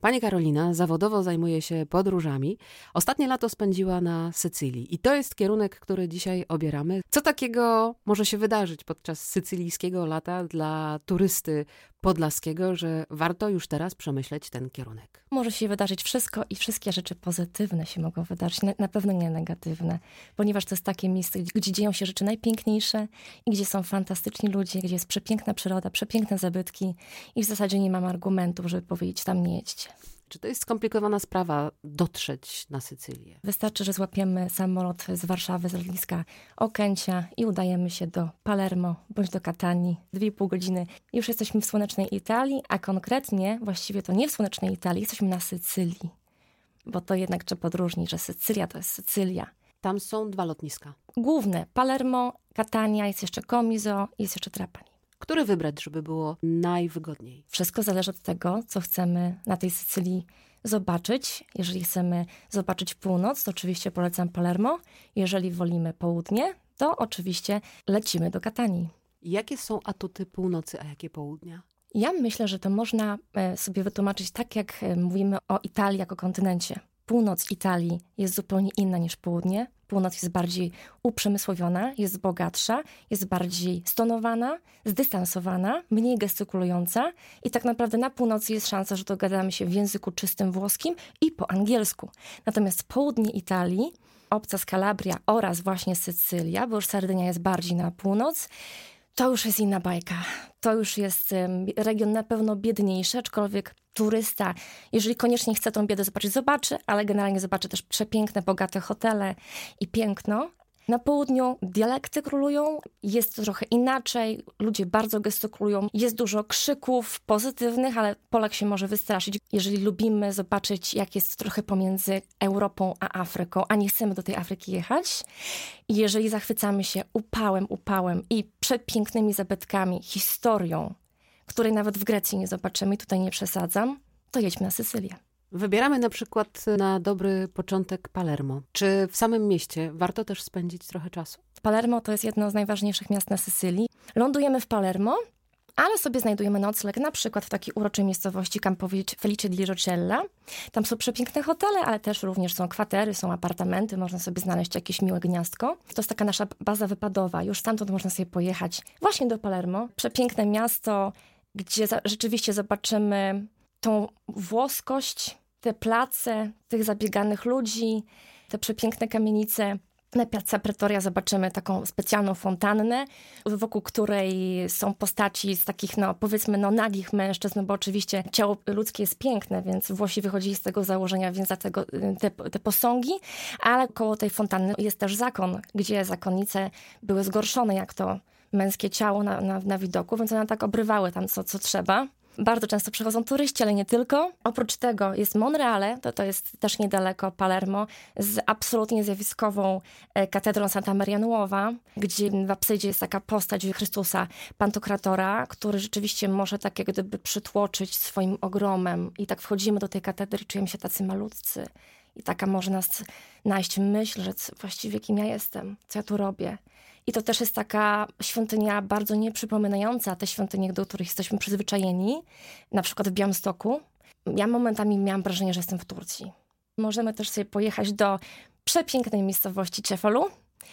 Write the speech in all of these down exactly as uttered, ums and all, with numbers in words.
Pani Karolina zawodowo zajmuje się podróżami. Ostatnie lato spędziła na Sycylii i to jest kierunek, który dzisiaj obieramy. Co takiego może się wydarzyć podczas sycylijskiego lata dla turysty podlaskiego, że warto już teraz przemyśleć ten kierunek? Może się wydarzyć wszystko i wszystkie rzeczy pozytywne się mogą wydarzyć, na, na pewno nie negatywne, ponieważ to jest takie miejsce, gdzie, gdzie dzieją się rzeczy najpiękniejsze i gdzie są fantastyczni ludzie, gdzie jest przepiękna przyroda, przepiękne zabytki i w zasadzie nie mam argumentów, żeby powiedzieć, tam nie jedźcie. Czy to jest skomplikowana sprawa dotrzeć na Sycylię? Wystarczy, że złapiemy samolot z Warszawy, z lotniska Okęcia i udajemy się do Palermo bądź do Katanii. Dwie i pół godziny. Już jesteśmy w słonecznej Italii, a konkretnie, właściwie to nie w słonecznej Italii, jesteśmy na Sycylii. Bo to jednak trzeba podróżnić, że Sycylia to jest Sycylia. Tam są dwa lotniska. Główne Palermo, Katania, jest jeszcze Comiso, jest jeszcze Trapani. Który wybrać, żeby było najwygodniej? Wszystko zależy od tego, co chcemy na tej Sycylii zobaczyć. Jeżeli chcemy zobaczyć północ, to oczywiście polecam Palermo. Jeżeli wolimy południe, to oczywiście lecimy do Katanii. Jakie są atuty północy, a jakie południa? Ja myślę, że to można sobie wytłumaczyć tak, jak mówimy o Italii jako kontynencie. Północ Italii jest zupełnie inna niż południe. Północ jest bardziej uprzemysłowiona, jest bogatsza, jest bardziej stonowana, zdystansowana, mniej gestykulująca i tak naprawdę na północy jest szansa, że dogadamy się w języku czystym włoskim i po angielsku. Natomiast południe Italii, obca z Kalabria oraz właśnie Sycylia, bo już Sardynia jest bardziej na północ, to już jest inna bajka. To już jest region na pewno biedniejszy, aczkolwiek turysta, jeżeli koniecznie chce tą biedę zobaczyć, zobaczy, ale generalnie zobaczy też przepiękne, bogate hotele i piękno. Na południu dialekty królują, jest to trochę inaczej, ludzie bardzo gestykulują, jest dużo krzyków pozytywnych, ale Polak się może wystraszyć, jeżeli lubimy zobaczyć, jak jest trochę pomiędzy Europą a Afryką, a nie chcemy do tej Afryki jechać. I jeżeli zachwycamy się upałem, upałem i przepięknymi zabytkami, historią, której nawet w Grecji nie zobaczymy i tutaj nie przesadzam, to jedźmy na Sycylię. Wybieramy na przykład na dobry początek Palermo. Czy w samym mieście warto też spędzić trochę czasu? Palermo to jest jedno z najważniejszych miast na Sycylii. Lądujemy w Palermo, ale sobie znajdujemy nocleg na przykład w takiej uroczej miejscowości Campo Felice di Rocella. Tam są przepiękne hotele, ale też również są kwatery, są apartamenty, można sobie znaleźć jakieś miłe gniazdko. To jest taka nasza baza wypadowa. Już stamtąd można sobie pojechać właśnie do Palermo. Przepiękne miasto, gdzie za- rzeczywiście zobaczymy tą włoskość, te place tych zabieganych ludzi, te przepiękne kamienice. Na Piazza Pretoria zobaczymy taką specjalną fontannę, wokół której są postaci z takich, no powiedzmy, no nagich mężczyzn, no bo oczywiście ciało ludzkie jest piękne, więc Włosi wychodzili z tego założenia, więc dlatego te, te posągi, ale koło tej fontanny jest też zakon, gdzie zakonnice były zgorszone jak to męskie ciało na, na, na widoku, więc one tak obrywały tam co, co trzeba. Bardzo często przychodzą turyści, ale nie tylko. Oprócz tego jest Monreale, to, to jest też niedaleko Palermo, z absolutnie zjawiskową katedrą Santa Maria Nuova, gdzie w apsydzie jest taka postać Chrystusa Pantokratora, który rzeczywiście może tak jak gdyby przytłoczyć swoim ogromem. I tak wchodzimy do tej katedry, czujemy się tacy malutcy. I taka może nas naść myśl, że właściwie kim ja jestem, co ja tu robię. I to też jest taka świątynia bardzo nieprzypominająca te świątynie, do których jesteśmy przyzwyczajeni, na przykład w Białymstoku. Ja momentami miałam wrażenie, że jestem w Turcji. Możemy też sobie pojechać do przepięknej miejscowości Cefalù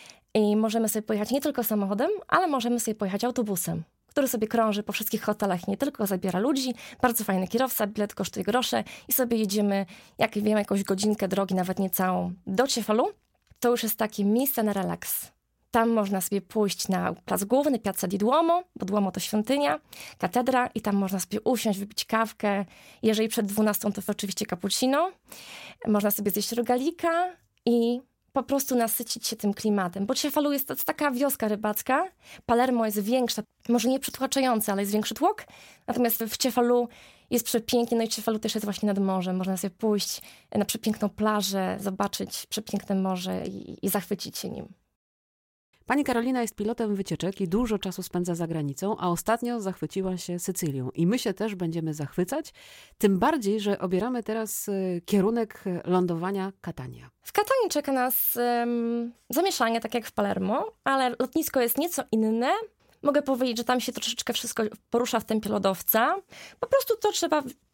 i możemy sobie pojechać nie tylko samochodem, ale możemy sobie pojechać autobusem, który sobie krąży po wszystkich hotelach i nie tylko zabiera ludzi. Bardzo fajny kierowca, bilet kosztuje grosze i sobie jedziemy, jak wiem, jakąś godzinkę drogi, nawet nie całą, do Cefalù. To już jest takie miejsce na relaks. Tam można sobie pójść na plac główny, Piazza di Duomo, bo Duomo to świątynia, katedra i tam można sobie usiąść, wypić kawkę. Jeżeli przed dwunastą to oczywiście cappuccino. Można sobie zjeść rogalika i po prostu nasycić się tym klimatem. Bo Cefalù jest to jest taka wioska rybacka. Palermo jest większa, może nie przytłaczająca, ale jest większy tłok. Natomiast w Cefalù jest przepięknie, no i Cefalù też jest właśnie nad morzem. Można sobie pójść na przepiękną plażę, zobaczyć przepiękne morze i, i zachwycić się nim. Pani Karolina jest pilotem wycieczek i dużo czasu spędza za granicą, a ostatnio zachwyciła się Sycylią. I my się też będziemy zachwycać, tym bardziej, że obieramy teraz kierunek lądowania Katania. W Katanii czeka nas um, zamieszanie, tak jak w Palermo, ale lotnisko jest nieco inne. Mogę powiedzieć, że tam się troszeczkę wszystko porusza w tempie lodowca. Po prostu to trzeba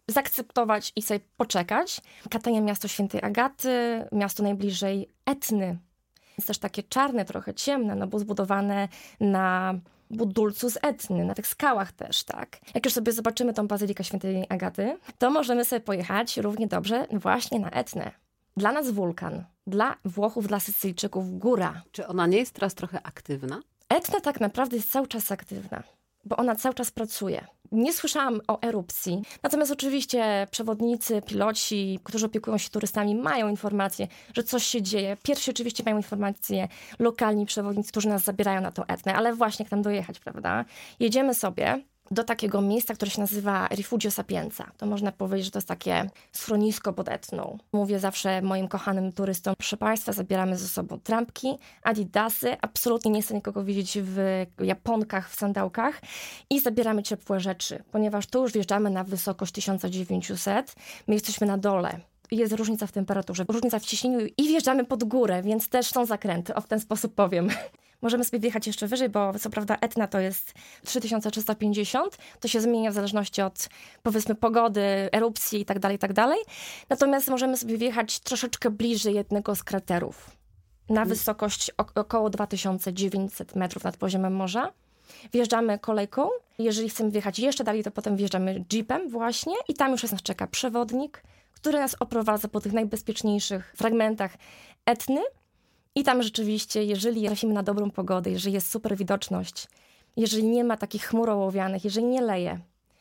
zaakceptować i sobie poczekać. Catania, miasto Świętej Agaty, miasto najbliżej Etny. Jest też takie czarne, trochę ciemne, no bo zbudowane na budulcu z Etny, na tych skałach też, tak. Jak już sobie zobaczymy tą bazylikę Świętej Agaty, to możemy sobie pojechać równie dobrze właśnie na Etnę. Dla nas wulkan, dla Włochów, dla Sycylijczyków góra. Czy ona nie jest teraz trochę aktywna? Etna tak naprawdę jest cały czas aktywna, bo ona cały czas pracuje. Nie słyszałam o erupcji, natomiast oczywiście przewodnicy, piloci, którzy opiekują się turystami, mają informacje, że coś się dzieje. Pierwsi oczywiście mają informacje lokalni przewodnicy, którzy nas zabierają na tą Etnę, ale właśnie jak tam dojechać, prawda? Jedziemy sobie do takiego miejsca, które się nazywa Rifugio Sapienza. To można powiedzieć, że to jest takie schronisko pod Etną. Mówię zawsze moim kochanym turystom, proszę Państwa, zabieramy ze sobą trampki, adidasy, absolutnie nie chcę nikogo widzieć w japonkach, w sandałkach i zabieramy ciepłe rzeczy, ponieważ tu już wjeżdżamy na wysokość tysiąc dziewięćset, my jesteśmy na dole. Jest różnica w temperaturze, różnica w ciśnieniu i wjeżdżamy pod górę, więc też są zakręty, o w ten sposób powiem. Możemy sobie wjechać jeszcze wyżej, bo co prawda Etna to jest trzy tysiące trzysta pięćdziesiąt, to się zmienia w zależności od, powiedzmy, pogody, erupcji i tak dalej, i tak dalej. Natomiast możemy sobie wjechać troszeczkę bliżej jednego z kraterów, na hmm. wysokość około dwa tysiące dziewięćset metrów nad poziomem morza. Wjeżdżamy kolejką. Jeżeli chcemy wjechać jeszcze dalej, to potem wjeżdżamy jeepem właśnie i tam już nas czeka przewodnik, który nas oprowadza po tych najbezpieczniejszych fragmentach Etny. I tam rzeczywiście, jeżeli trafimy na dobrą pogodę, jeżeli jest super widoczność, jeżeli nie ma takich chmur ołowianych, jeżeli nie leje,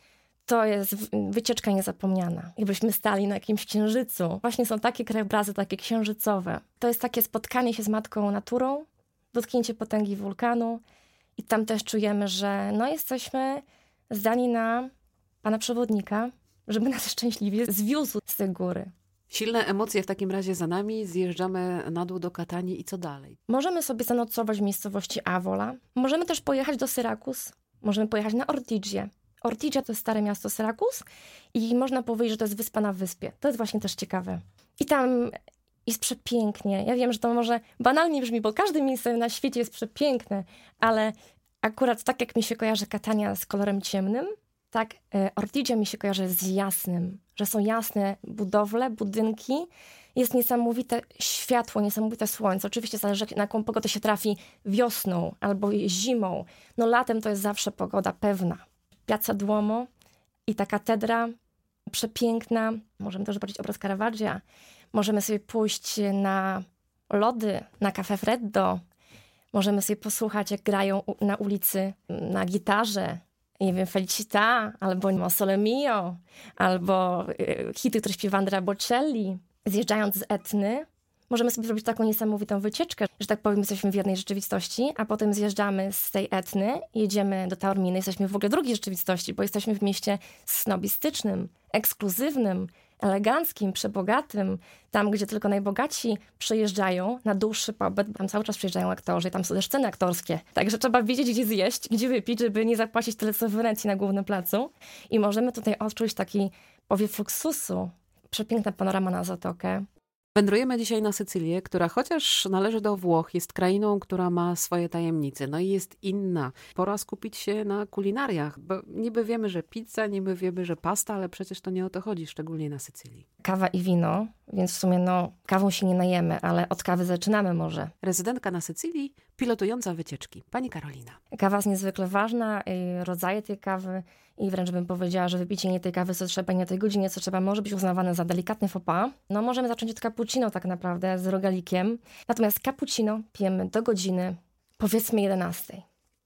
to jest wycieczka niezapomniana. Jakbyśmy stali na jakimś księżycu. Właśnie są takie krajobrazy, takie księżycowe. To jest takie spotkanie się z matką naturą, dotknięcie potęgi wulkanu i tam też czujemy, że no jesteśmy zdani na pana przewodnika, żeby nas szczęśliwie zwiózł z tej góry. Silne emocje w takim razie za nami, zjeżdżamy na dół do Catanii i co dalej? Możemy sobie zanocować w miejscowości Avola. Możemy też pojechać do Syrakus. Możemy pojechać na Ortigie. Ortigia to jest stare miasto Syrakus i można powiedzieć, że to jest wyspa na wyspie. To jest właśnie też ciekawe. I tam jest przepięknie. Ja wiem, że to może banalnie brzmi, bo każde miejsce na świecie jest przepiękne, ale akurat tak jak mi się kojarzy Catania z kolorem ciemnym, tak Ortigia mi się kojarzy z jasnym, że są jasne budowle, budynki, jest niesamowite światło, niesamowite słońce. Oczywiście zależy, na jaką pogodę się trafi wiosną albo zimą. No latem to jest zawsze pogoda pewna. Piazza Duomo i ta katedra przepiękna. Możemy też zobaczyć obraz Caravaggia. Możemy sobie pójść na lody, na Caffè Freddo. Możemy sobie posłuchać, jak grają na ulicy na gitarze. Nie wiem, Felicità, albo Sole Mio, albo hity, które śpiewa Andrea Bocelli. Zjeżdżając z Etny, możemy sobie zrobić taką niesamowitą wycieczkę, że tak powiem, jesteśmy w jednej rzeczywistości, a potem zjeżdżamy z tej Etny, jedziemy do Taorminy, jesteśmy w ogóle w drugiej rzeczywistości, bo jesteśmy w mieście snobistycznym, ekskluzywnym, eleganckim, przebogatym, tam, gdzie tylko najbogaci przyjeżdżają na dłuższy pobyt, tam cały czas przyjeżdżają aktorzy, tam są też sceny aktorskie. Także trzeba wiedzieć, gdzie zjeść, gdzie wypić, żeby nie zapłacić tyle co w Wenecji na głównym placu. I możemy tutaj odczuć taki powiew luksusu. Przepiękna panorama na zatokę. Wędrujemy dzisiaj na Sycylię, która chociaż należy do Włoch, jest krainą, która ma swoje tajemnice, no i jest inna. Pora skupić się na kulinariach, bo niby wiemy, że pizza, niby wiemy, że pasta, ale przecież to nie o to chodzi, szczególnie na Sycylii. Kawa i wino, więc w sumie no kawą się nie najemy, ale od kawy zaczynamy może. Rezydentka na Sycylii, pilotująca wycieczki. Pani Karolina. Kawa jest niezwykle ważna, rodzaje tej kawy i wręcz bym powiedziała, że wypicie nie tej kawy, co trzeba, nie tej godzinie, co trzeba, może być uznawane za delikatny faux pas. No możemy zacząć od cappuccino tak naprawdę z rogalikiem. Natomiast cappuccino pijemy do godziny, powiedzmy jedenastej.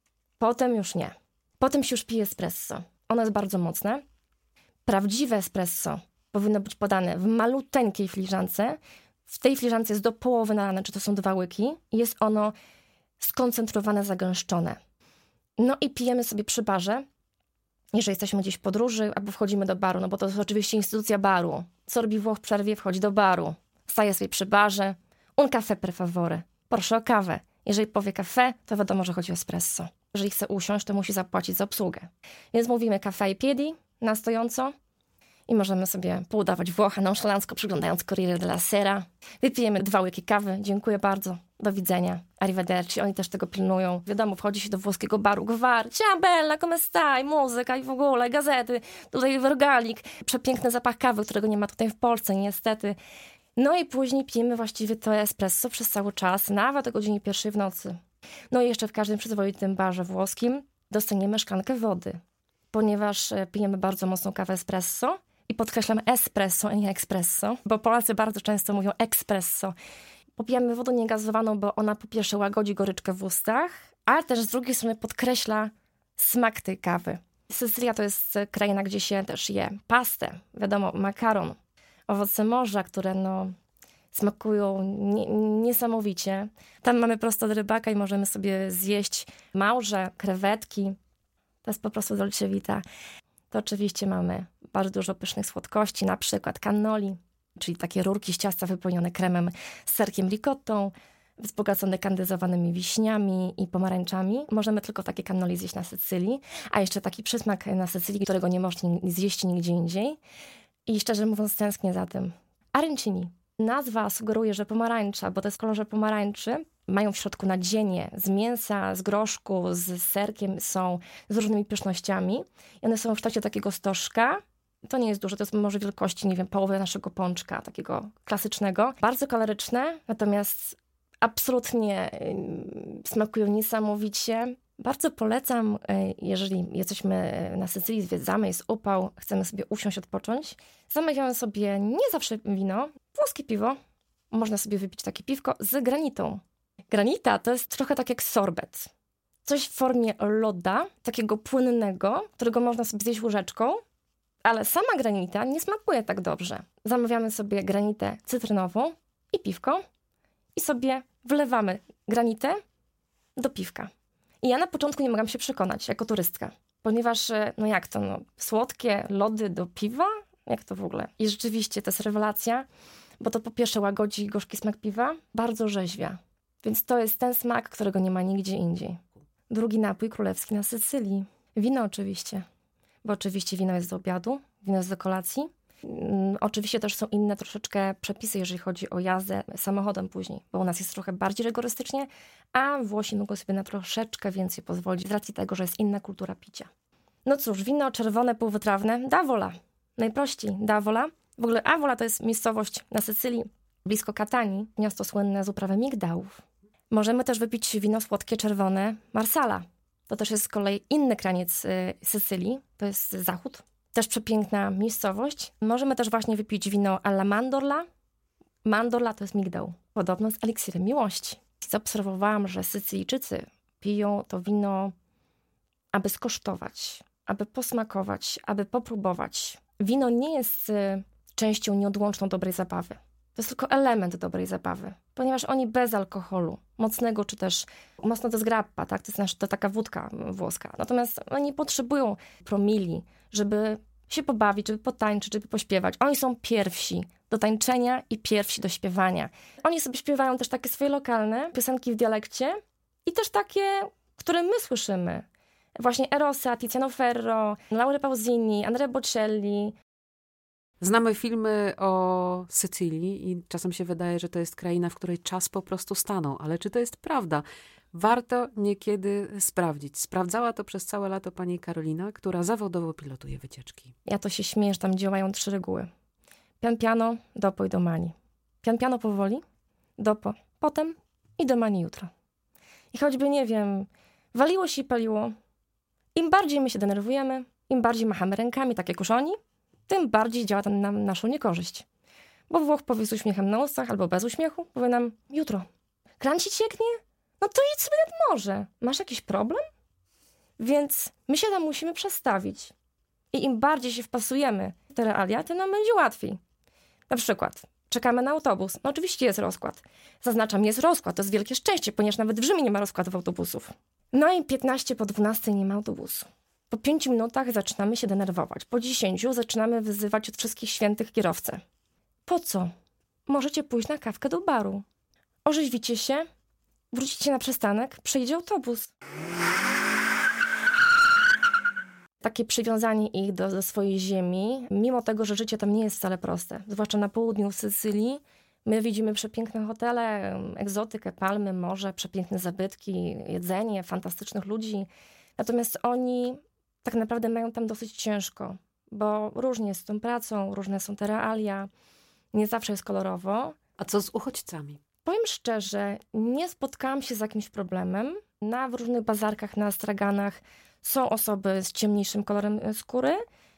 Potem już nie. Potem się już pije espresso. Ono jest bardzo mocne. Prawdziwe espresso powinno być podane w maluteńkiej filiżance. W tej filiżance jest do połowy nalane, czy to są dwa łyki. Jest ono skoncentrowane, zagęszczone. No i pijemy sobie przy barze, jeżeli jesteśmy gdzieś w podróży, albo wchodzimy do baru, no bo to jest oczywiście instytucja baru. Co robi Włoch w przerwie? Wchodzi do baru. Staje sobie przy barze. Un café per favore. Proszę o kawę. Jeżeli powie café, to wiadomo, że chodzi o espresso. Jeżeli chce usiąść, to musi zapłacić za obsługę. Więc mówimy café ai piedi, na stojąco. I możemy sobie poudawać Włocha nonszalancko, przyglądając Corriere della Sera. Wypijemy dwa łyki kawy. Dziękuję bardzo. do widzenia, arrivederci, oni też tego pilnują. Wiadomo, wchodzi się do włoskiego baru, gwar, ciao bella, come stai, muzyka i w ogóle, gazety, tutaj wergalik, przepiękny zapach kawy, którego nie ma tutaj w Polsce, niestety. No i później pijemy właściwie to espresso przez cały czas, nawet o godzinie pierwszej w nocy. No i jeszcze w każdym przyzwoitym barze włoskim dostaniemy szklankę wody, ponieważ pijemy bardzo mocną kawę espresso i podkreślam espresso, a nie espresso, bo Polacy bardzo często mówią espresso. Popijamy wodę niegazowaną, bo ona po pierwsze łagodzi goryczkę w ustach, ale też z drugiej strony podkreśla smak tej kawy. Sycylia to jest kraina, gdzie się też je pastę, wiadomo, makaron, owoce morza, które no smakują nie, niesamowicie. Tam mamy prosto od rybaka i możemy sobie zjeść małże, krewetki. To jest po prostu dolce vita. To oczywiście mamy bardzo dużo pysznych słodkości, na przykład cannoli, czyli takie rurki z ciasta wypełnione kremem z serkiem ricottą, wzbogacone kandyzowanymi wiśniami i pomarańczami. Możemy tylko takie cannoli zjeść na Sycylii, a jeszcze taki przysmak na Sycylii, którego nie można zjeść nigdzie indziej. I szczerze mówiąc tęsknię za tym. Arancini. Nazwa sugeruje, że pomarańcza, bo to jest w kolorze pomarańczy. Mają w środku nadzienie z mięsa, z groszku, z serkiem, są z różnymi pysznościami. I one są w kształcie takiego stożka. To nie jest duże, to jest może wielkości, nie wiem, połowy naszego pączka, takiego klasycznego. Bardzo kaloryczne, natomiast absolutnie smakują niesamowicie. Bardzo polecam, jeżeli jesteśmy na Sycylii, zwiedzamy, jest upał, chcemy sobie usiąść, odpocząć. Zamawiamy sobie nie zawsze wino, włoskie piwo. Można sobie wypić takie piwko z granitą. Granita to jest trochę tak jak sorbet. Coś w formie loda, takiego płynnego, którego można sobie zjeść łyżeczką, ale sama granita nie smakuje tak dobrze. Zamawiamy sobie granitę cytrynową i piwko i sobie wlewamy granitę do piwka. I ja na początku nie mogłam się przekonać, jako turystka, ponieważ, no jak to, no, słodkie lody do piwa? Jak to w ogóle? I rzeczywiście to jest rewelacja, bo to po pierwsze łagodzi gorzki smak piwa, bardzo rzeźwia. Więc to jest ten smak, którego nie ma nigdzie indziej. Drugi napój królewski na Sycylii. Wino oczywiście, bo oczywiście wino jest do obiadu, wino jest do kolacji. Hmm, oczywiście też są inne troszeczkę przepisy, jeżeli chodzi o jazdę samochodem później, bo u nas jest trochę bardziej rygorystycznie, a Włosi mogą sobie na troszeczkę więcej pozwolić z racji tego, że jest inna kultura picia. No cóż, wino czerwone, półwytrawne, d'Avola. Najprościej, d'Avola. W ogóle Avola to jest miejscowość na Sycylii, blisko Katanii, miasto słynne z uprawy migdałów. Możemy też wypić wino słodkie, czerwone, Marsala. To też jest z kolei inny kraniec Sycylii, to jest zachód. Też przepiękna miejscowość. Możemy też właśnie wypić wino alla mandorla. Mandorla to jest migdał, podobno z eliksirem miłości. Zaobserwowałam, że Sycylijczycy piją to wino, aby skosztować, aby posmakować, aby popróbować. Wino nie jest częścią nieodłączną dobrej zabawy. To jest tylko element dobrej zabawy, ponieważ oni bez alkoholu, mocnego czy też mocno to jest grappa, tak? To jest nasza, to taka wódka włoska. Natomiast oni potrzebują promili, żeby się pobawić, żeby potańczyć, żeby pośpiewać. Oni są pierwsi do tańczenia i pierwsi do śpiewania. Oni sobie śpiewają też takie swoje lokalne piosenki w dialekcie i też takie, które my słyszymy. Właśnie Erosa, Tiziano Ferro, Laura Pausini, Andrea Bocelli. Znamy filmy o Sycylii i czasem się wydaje, że to jest kraina, w której czas po prostu stanął. Ale czy to jest prawda? Warto niekiedy sprawdzić. Sprawdzała to przez całe lato pani Karolina, która zawodowo pilotuje wycieczki. Ja to się śmieję, że tam działają trzy reguły. Pian piano, dopo i domani. Pian piano powoli, dopo, potem i domani jutro. I choćby, nie wiem, waliło się i paliło, im bardziej my się denerwujemy, im bardziej machamy rękami, tak jak już oni, tym bardziej działa to na naszą niekorzyść. Bo Włoch powie z uśmiechem na ustach albo bez uśmiechu, powie nam jutro. Kran ci cieknie? No to idź sobie nad morze. Masz jakiś problem? Więc my się tam musimy przestawić. I im bardziej się wpasujemy w te realia, tym nam będzie łatwiej. Na przykład czekamy na autobus. No oczywiście jest rozkład. Zaznaczam, jest rozkład. To jest wielkie szczęście, ponieważ nawet w Rzymie nie ma rozkładów autobusów. No i piętnaście po dwunastej nie ma autobusu. Po pięciu minutach zaczynamy się denerwować. Po dziesięciu zaczynamy wyzywać od wszystkich świętych kierowcę. Po co? Możecie pójść na kawkę do baru. Orzeźwicie się, wrócicie na przystanek, przyjdzie autobus. Takie przywiązanie ich do, do swojej ziemi, mimo tego, że życie tam nie jest wcale proste, zwłaszcza na południu Sycylii, My widzimy przepiękne hotele, egzotykę, palmy, morze, przepiękne zabytki, jedzenie, fantastycznych ludzi. Natomiast oni tak naprawdę mają tam dosyć ciężko, bo różnie jest z tą pracą, różne są te realia, nie zawsze jest kolorowo. A co z uchodźcami? Powiem szczerze, nie spotkałam się z jakimś problemem. Na w różnych bazarkach, na straganach są osoby z ciemniejszym kolorem skóry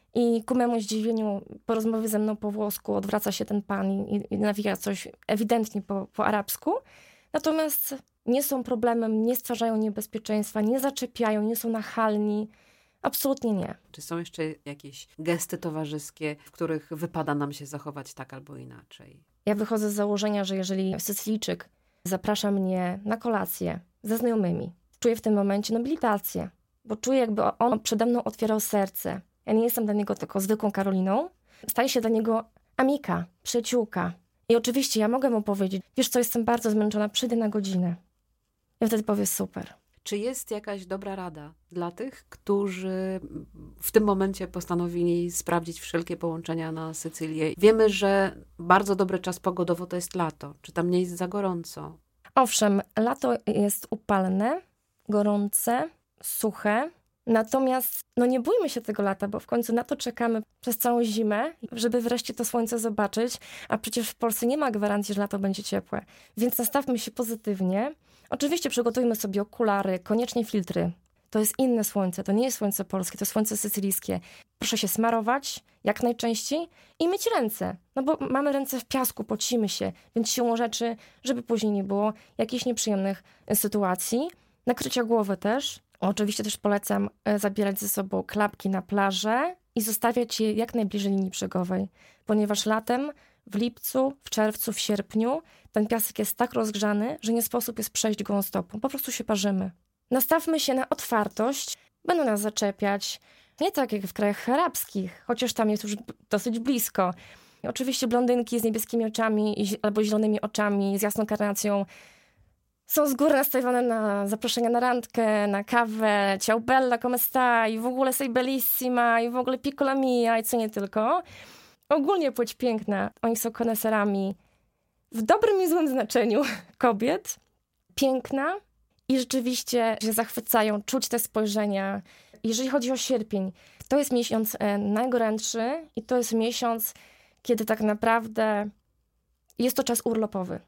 i ku memu zdziwieniu po rozmowie ze mną po włosku odwraca się ten pan i, i nawija coś ewidentnie po, po arabsku. Natomiast nie są problemem, nie stwarzają niebezpieczeństwa, nie zaczepiają, nie są nachalni. Absolutnie nie. Czy są jeszcze jakieś gesty towarzyskie, w których wypada nam się zachować tak albo inaczej? Ja wychodzę z założenia, że jeżeli Sycylijczyk zaprasza mnie na kolację ze znajomymi, czuję w tym momencie nobilitację, bo czuję, jakby on przede mną otwierał serce. Ja nie jestem dla niego tylko zwykłą Karoliną. Staję się dla niego amika, przyjaciółka. I oczywiście ja mogę mu powiedzieć, wiesz co, jestem bardzo zmęczona, przyjdę na godzinę. I wtedy powie super. Czy jest jakaś dobra rada dla tych, którzy w tym momencie postanowili sprawdzić wszelkie połączenia na Sycylię? Wiemy, że bardzo dobry czas pogodowo to jest lato. Czy tam nie jest za gorąco? Owszem, lato jest upalne, gorące, suche. Natomiast no nie bójmy się tego lata, bo w końcu na to czekamy przez całą zimę, żeby wreszcie to słońce zobaczyć, a przecież w Polsce nie ma gwarancji, że lato będzie ciepłe. Więc nastawmy się pozytywnie. Oczywiście przygotujmy sobie okulary, koniecznie filtry. To jest inne słońce, to nie jest słońce polskie, to słońce sycylijskie. Proszę się smarować jak najczęściej i myć ręce. No bo mamy ręce w piasku, pocimy się, więc siłą rzeczy, żeby później nie było jakichś nieprzyjemnych sytuacji. Nakrycia głowy też. Oczywiście też polecam zabierać ze sobą klapki na plażę i zostawiać je jak najbliżej linii brzegowej, ponieważ latem, w lipcu, w czerwcu, w sierpniu ten piasek jest tak rozgrzany, że nie sposób jest przejść gołą stopą. Po prostu się parzymy. Nastawmy się na otwartość. Będą nas zaczepiać. Nie tak jak w krajach arabskich, chociaż tam jest już dosyć blisko. Oczywiście blondynki z niebieskimi oczami albo zielonymi oczami, z jasną karnacją są z góry nastawione na zaproszenia na randkę, na kawę, ciao bella, come stai, w ogóle sei bellissima i w ogóle piccola mia i co nie tylko. Ogólnie płeć piękna. Oni są koneserami w dobrym i złym znaczeniu kobiet. Piękna i rzeczywiście się zachwycają, czuć te spojrzenia. Jeżeli chodzi o sierpień, to jest miesiąc najgorętszy i to jest miesiąc, kiedy tak naprawdę jest to czas urlopowy.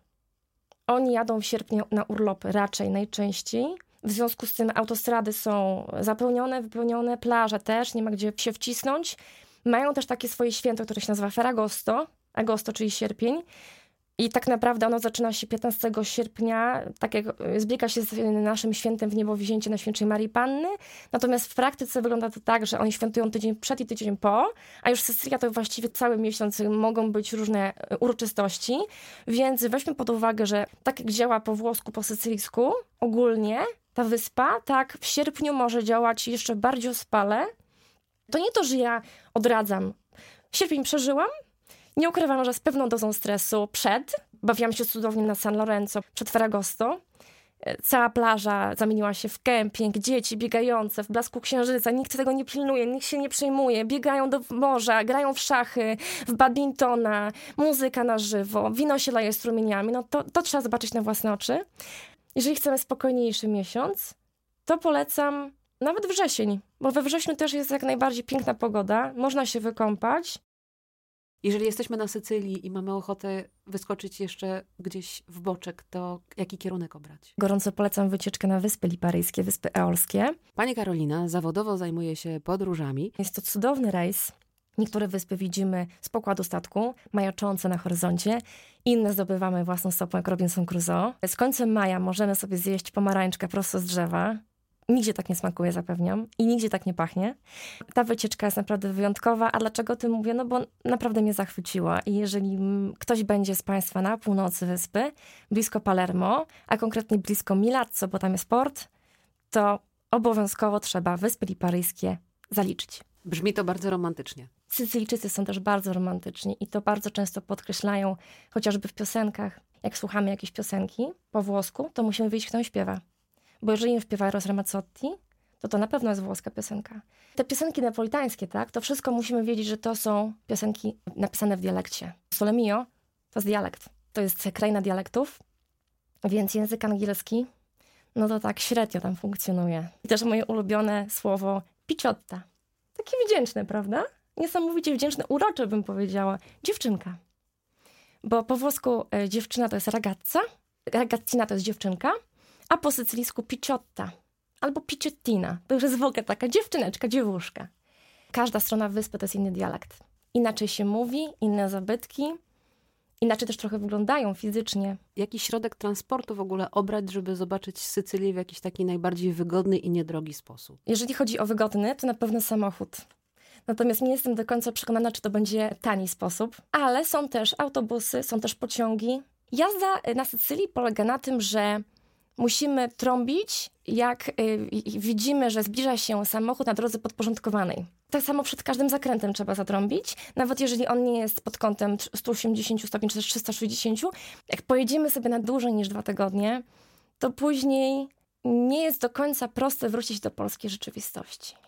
Oni jadą w sierpniu na urlopy raczej najczęściej. W związku z tym autostrady są zapełnione, wypełnione, plaże też, nie ma gdzie się wcisnąć. Mają też takie swoje święto, które się nazywa Ferragosto, agosto, czyli sierpień. I tak naprawdę ono zaczyna się piętnastego sierpnia, tak jak zbiega się z naszym świętem w niebowzięcie na Świętej Marii Panny. Natomiast w praktyce wygląda to tak, że oni świętują tydzień przed i tydzień po, a już Sycylia to właściwie cały miesiąc mogą być różne uroczystości. Więc weźmy pod uwagę, że tak jak działa po włosku, po sycylijsku ogólnie ta wyspa, tak w sierpniu może działać jeszcze bardziej ospale. To nie to, że ja odradzam. Sierpień przeżyłam. Nie ukrywam, że z pewną dozą stresu przed. Bawiłam się cudownie na San Lorenzo przed Ferragosto. Cała plaża zamieniła się w kemping, dzieci biegające w blasku księżyca. Nikt tego nie pilnuje, nikt się nie przejmuje. Biegają do morza, grają w szachy, w badmintona, muzyka na żywo, wino się leje strumieniami. No to, to trzeba zobaczyć na własne oczy. Jeżeli chcemy spokojniejszy miesiąc, to polecam nawet wrzesień, bo we wrześniu też jest jak najbardziej piękna pogoda. Można się wykąpać. Jeżeli jesteśmy na Sycylii i mamy ochotę wyskoczyć jeszcze gdzieś w boczek, to jaki kierunek obrać? Gorąco polecam wycieczkę na Wyspy Liparyjskie, Wyspy Eolskie. Pani Karolina zawodowo zajmuje się podróżami. Jest to cudowny rejs. Niektóre wyspy widzimy z pokładu statku, majaczące na horyzoncie. Inne zdobywamy własną stopą, jak Robinson Crusoe. Z końcem maja możemy sobie zjeść pomarańczkę prosto z drzewa. Nigdzie tak nie smakuje, zapewniam. I nigdzie tak nie pachnie. Ta wycieczka jest naprawdę wyjątkowa. A dlaczego o tym mówię? No bo naprawdę mnie zachwyciła. I jeżeli ktoś będzie z Państwa na północy wyspy, blisko Palermo, a konkretnie blisko Milazzo, bo tam jest port, to obowiązkowo trzeba Wyspy Liparyjskie zaliczyć. Brzmi to bardzo romantycznie. Sycylijczycy są też bardzo romantyczni i to bardzo często podkreślają, chociażby w piosenkach. Jak słuchamy jakiejś piosenki po włosku, to musimy wiedzieć, kto ją śpiewa. Bo jeżeli ją śpiewa Eros Ramazzotti, to to na pewno jest włoska piosenka. Te piosenki napolitańskie, tak, to wszystko musimy wiedzieć, że to są piosenki napisane w dialekcie. Sole mio to jest dialekt. to jest kraina dialektów, więc język angielski, no to tak średnio tam funkcjonuje. I też moje ulubione słowo picciotta. Takie wdzięczne, prawda? Niesamowicie wdzięczne, urocze bym powiedziała. Dziewczynka. Bo po włosku e, dziewczyna to jest ragazza, ragazzina to jest dziewczynka, a po sycylijsku picciotta albo piccettina. To już jest w ogóle taka dziewczyneczka, dziewuszka. Każda strona wyspy to jest inny dialekt. Inaczej się mówi, inne zabytki, inaczej też trochę wyglądają fizycznie. Jaki środek transportu w ogóle obrać, żeby zobaczyć Sycylię w jakiś taki najbardziej wygodny i niedrogi sposób? Jeżeli chodzi o wygodny, to na pewno samochód. Natomiast nie jestem do końca przekonana, czy to będzie tani sposób. Ale są też autobusy, są też pociągi. Jazda na Sycylii polega na tym, że musimy trąbić, jak y, widzimy, że zbliża się samochód na drodze podporządkowanej. Tak samo przed każdym zakrętem trzeba zatrąbić, nawet jeżeli on nie jest pod kątem sto osiemdziesiąt stopni czy też trzysta sześćdziesiąt. Jak pojedziemy sobie na dłużej niż dwa tygodnie, to później nie jest do końca proste wrócić do polskiej rzeczywistości.